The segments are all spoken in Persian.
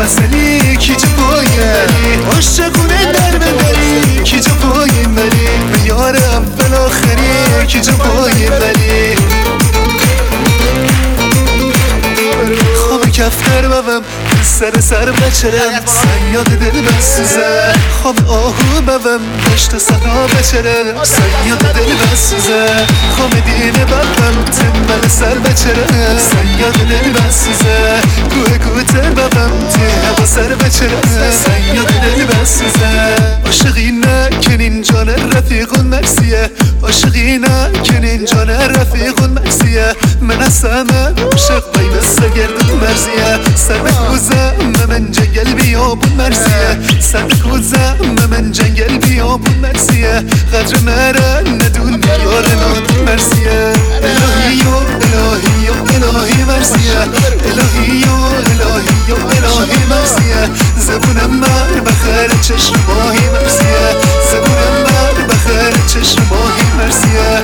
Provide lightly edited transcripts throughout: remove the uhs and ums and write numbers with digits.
خوشمسلی کی جو پایین بری عاشقونه در ببری کی جو پایین بری به یار اول آخری کی جو پایین بری خواب کفتر ببم سر بچرم سیاد دل بسوزه خواب آهو ببم دشت صحرا بچرم سیاد دل بسوزه خواب دینه ببم تنبل سر بچرم سیاد دل بسوزه گوته ببم ته سر بچرم سیاد دل بسوزه عاشقی نکنین جان رفیق مرسیه عاشقی نکنین جان رفیق مرسیه من اسمه عاشق بین سگردون مرزیه سر بکوزم من جنگل بیابون مرسیه سر بکوزم من جنگل بیابون مرسیه قدر مره ندون یار نادون مرسیه الهی و الهی و الهی مرسیه الهی و الهی و الهی مرسیه زبونم مر بخیر چشم ماهی مرسیه زبونم مر بخیر چشم ماهی مرسیه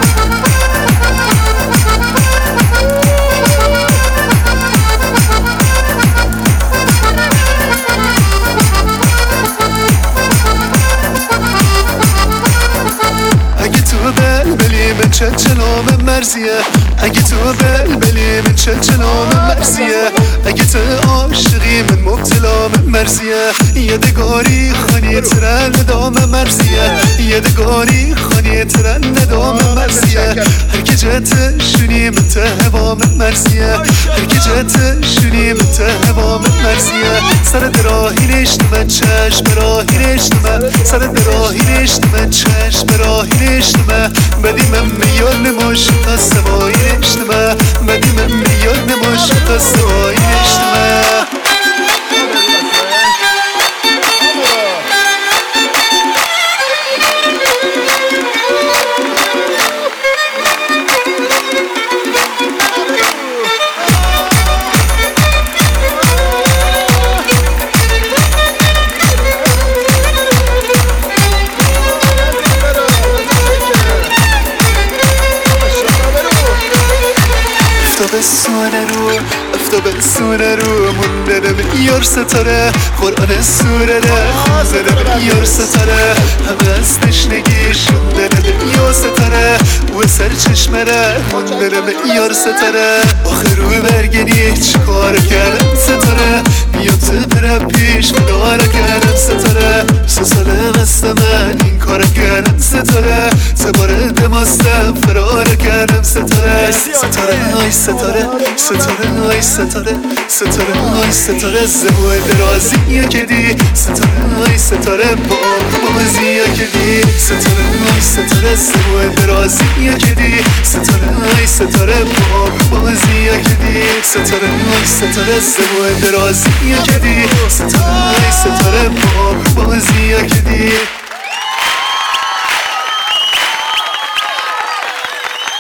من چلچلام مرزیه اگه تو بلبلی من چلچلام مرزیه اگه تو عاشقی من مبتلام مرزیه یادگاری خانی ترن ندام مرزیه یادگاری خانی ترن ندام مرزیه هر که جت شونی من تهوام مرزیه هر که جت شونی من تهوام مرزیه سر دراهی نشتم چشم راهی نشتم سر دراهی نشتم چشم راهی نشتم بدی من میان نماش قصوایی نشتم بدی من میان نماش قصوایی نشتم افتاب سونه رو موندنم یار ستاره قرآن سوره ره خوندنم یار ستاره همه از تشنگی شوندنم یار ستاره و سر چشمه ره موندنم یار ستاره آخر رو برگنی چکار کردم ستاره بیا تو برم پیش منار کردم ستاره 3 ساله قصد من این کار کردم ستاره 3 بار دماستم فرار کردم ستاره ستاره آی ستاره ستاره آی ستاره ستاره آی ستاره زبوه درازی کدی ستاره آی ستاره بازی کدی ستاره آی ستاره زبوه درازی کدی ستاره آی ستاره بازی کدی ستاره آی ستاره زبوه درازی کدی ستاره آی ستاره بازی کدی